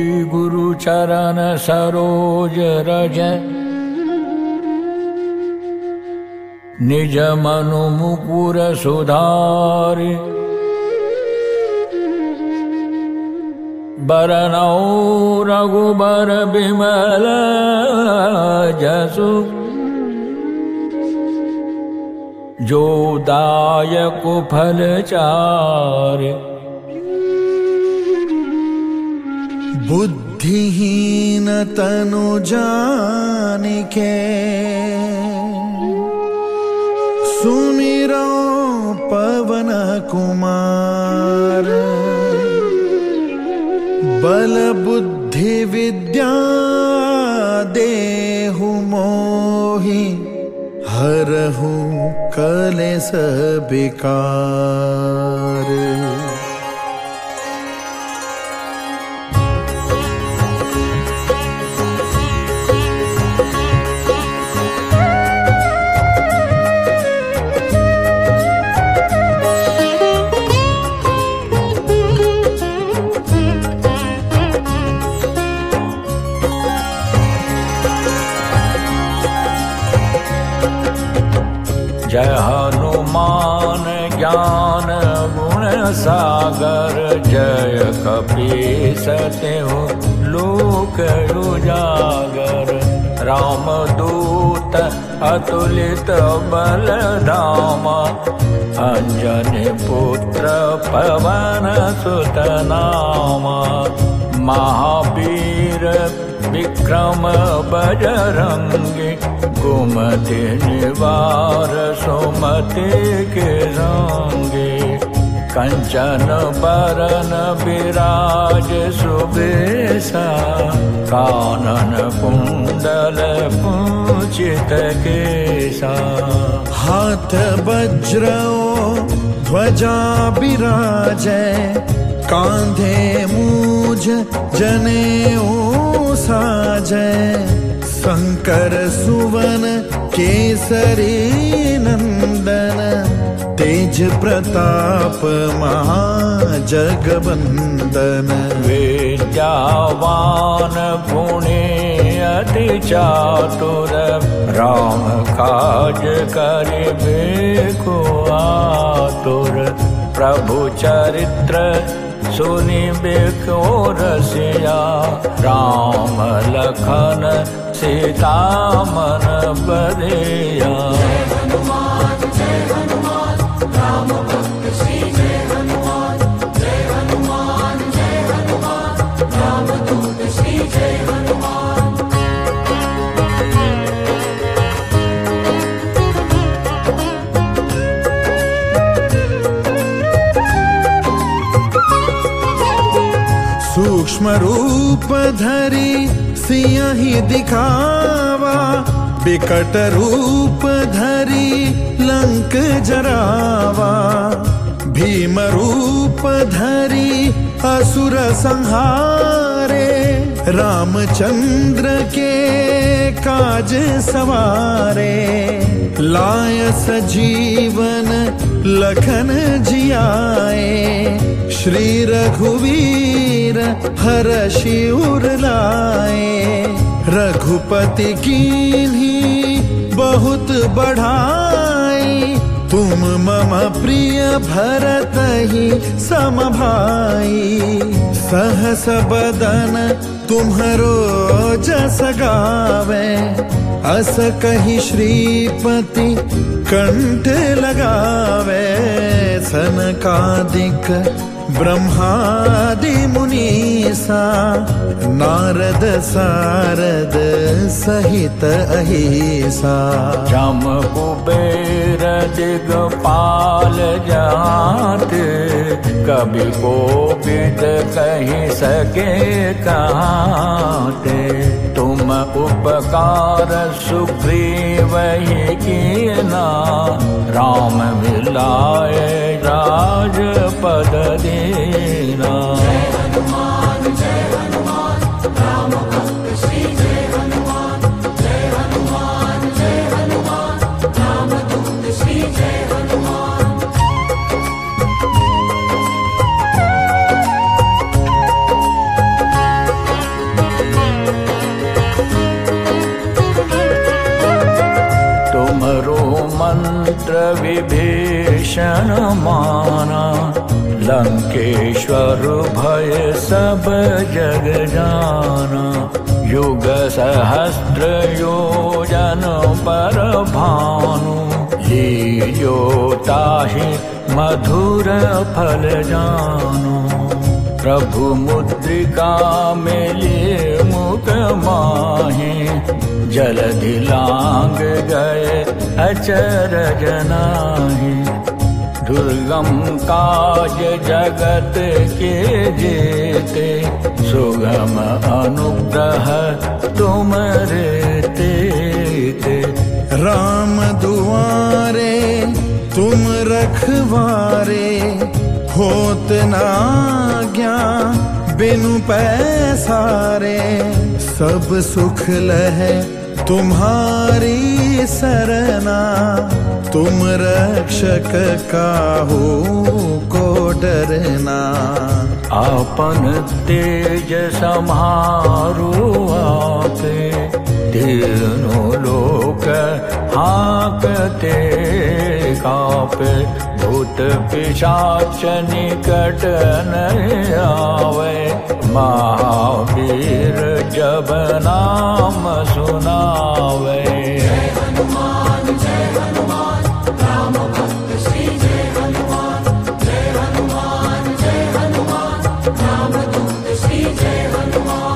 गुरु चरण सरोज रज निज मनु मुकुर सुधारि बरनौ रघुबर बिमल जसु जो दायक फल चारि बुद्धिहीन तनु जानिके सुमिरो पवन कुमार बल बुद्धि विद्या देहु मोहि हरहु कलेस विकार। जय हनुमान ज्ञान गुण सागर जय कपीस तिहु लोक उजागर रामदूत अतुलित बल धामा अंजनी पुत्र पवन सुत नामा महावीर विक्रम बजरंगी कुमति निवार सुमति के संगे कंचन बरन विराज सुबेसा कानन कुंडल कुंचित केसा हाथ वज्र ध्वजा बिराजै कांधे मूज जनेऊ साजै शंकर सुवन केसरी नंदन तेज प्रताप महाजगवंदन विद्यावान गुणी अति चातुर राम काज करिबे को आतुर प्रभु चरित्र सुनिबे को रसिया राम लखन सीता मन बलिया। जय हनुमान राम भक्त श्री जय हनुमान जय हनुमान राम दूत श्री जय हनुमान। सूक्ष्म रूप धरि सियहि दिखावा बिकट रूप धरि लंक जरावा भीम रूप धरि असुर संहारे रामचंद्र के काज सवारे लाय सजीवन लखन जियाए श्री रघुवीर हरषि उर लाए रघुपति कीन्ही बहुत बढ़ाई तुम मम प्रिय भरत ही सम भाई सहस बदन तुम्हरो जस गावे अस कहि श्रीपति कंठ लगावे सनकादिक ब्रह्मादि मुनीसा नारद सारद सहित अहिसा जम कुबेर दिगपाल जाते कभी कोविद कहीं सके कहाते तुम उपकार सुग्रीव ही कीना राम मिलाए राजपद दीना। जय हनुमान राम भक्त श्री जय हनुमान राम दूत श्री जय हनुमान। विभीषण माना, लंकेश्वर भय सब जग जाना। युग सहस्त्र योजन पर भानु, लील्यो ताहि मधुर फल जानो। प्रभु मुद्रिका मेलिए मुख माहि, जलधि लांग गए अचरज नाहि। दुर्गम काज जगत के जेते, सुगम अनुग्रह तुमरे तेते। राम दुआरे तुम रखवारे, होत न आज्ञा बिनु पैसारे। सब सुख लहे तुम्हारी सरना, तुम रक्षक काहू को डरना। आपन तेज सम्हारो आपे, तीनों लोक हांकते कापे। भूत पिशाच निकट नहीं आवे, महावीर जब नाम सुनावे। जय हनुमान जय हनुमान, राम भक्त श्री जय हनुमान। जय हनुमान जय हनुमान, राम दूत श्री जय हनुमान।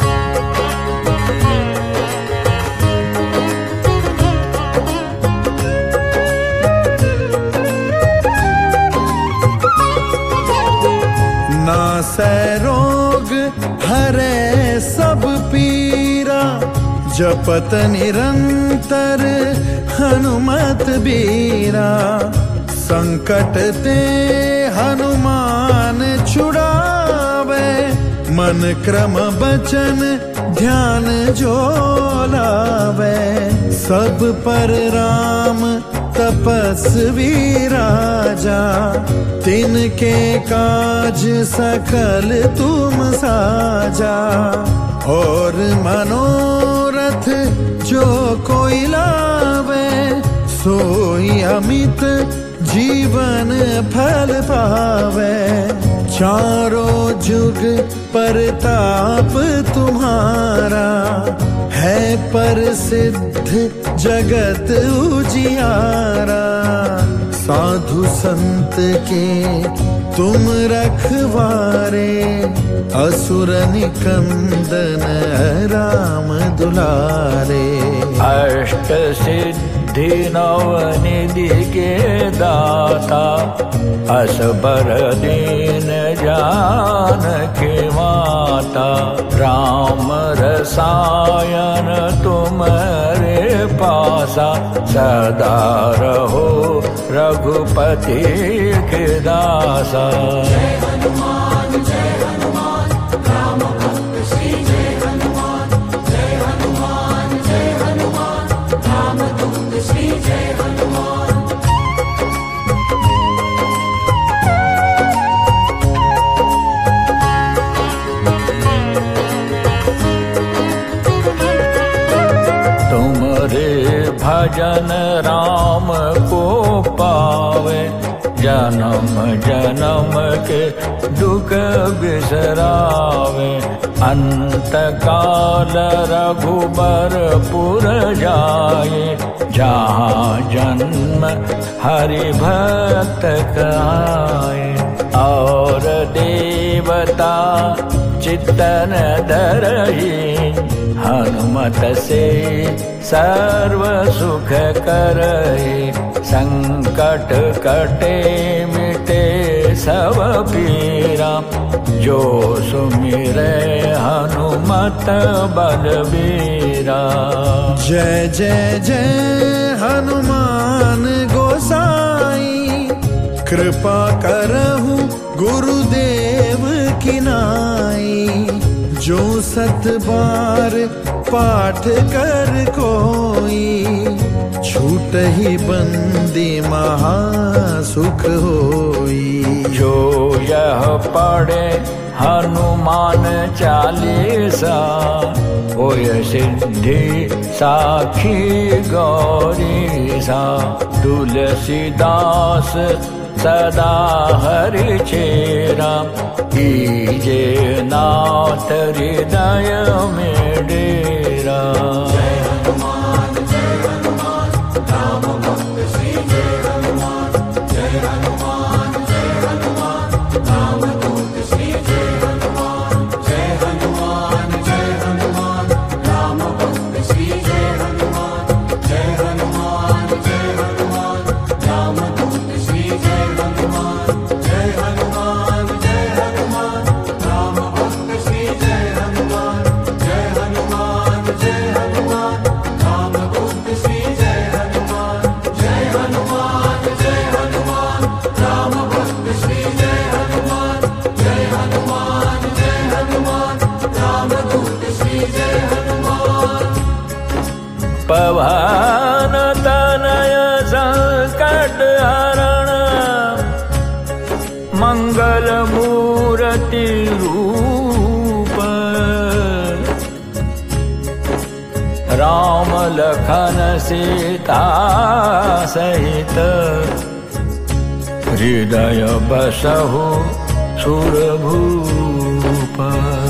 नासै रोग हरै सब पीरा, जपत निरंतर हनुमत बीरा। संकट ते हनुमान छुड़ावे, मन क्रम बचन ध्यान जो लावे। सब पर राम तपस्वी राजा, तिनके काज सकल तुम साजा। और मनोरथ जो कोई लावे, सोई अमित जीवन फल पावे। चारों जुग परताप तुम्हारा, है प्रसिद्ध जगत उजियारा। साधु संत के तुम रखवारे, असुर निकंदन राम दुलारे। अष्ट सिद्धि नवनिधि के दाता, असबर दीन जानकी माता। राम रसायन तुम्हारे पासा, सदा रहो रघुपति के दासा। जय हनुमान जय हनुमान, राम भक्त श्री जय हनुमान। जय हनुमान जय हनुमान, राम दूत श्री जय हनुमान। भजन राम को पावे, जन्म जन्म के दुख बिसरावे। अंत काल रघुबरपुर जाए, जहाँ जन्म हरि भक्त कहाए। और देवता चित्तन धरहि, हनुमत से सर्व सुख करहि। संकट कटे मिटे सब पीरा, जो सुमिरै हनुमत बलबीरा। जय जय जय हनुमान गोसाई, कृपा करहु गुरुदेव की नाई। जो सत बार पाठ कर कोई, छूट ही बंदी महासुख होई। जो यह पढ़े हनुमान चालीसा, होय सिद्धि साखी गौरीसा। तुलसीदास सदा हरि चेरा, कीजे नाथ हृदय में डेरा। जय हनुमान राम भक्त श्री जय हनुमान, जय हनुमान राम दूत श्री जय हनुमान, जय हनुमान राम भक्त श्री जय हनुमान, जय हनुमान राम दूत श्री जय हनुमान, जय हनुमान राम भक्त श्री जय हनुमान, जय हनुमान राम दूत श्री जय हनुमान, जय हनुमान राम भक्त श्री जय हनुमान, जय हनुमान राम दूत श्री जय हनुमान। पवन तनय संकट हरण, मंगल मूर्ति रूप, राम लखन सीता सहित, हृदय बसहु सुरभूप।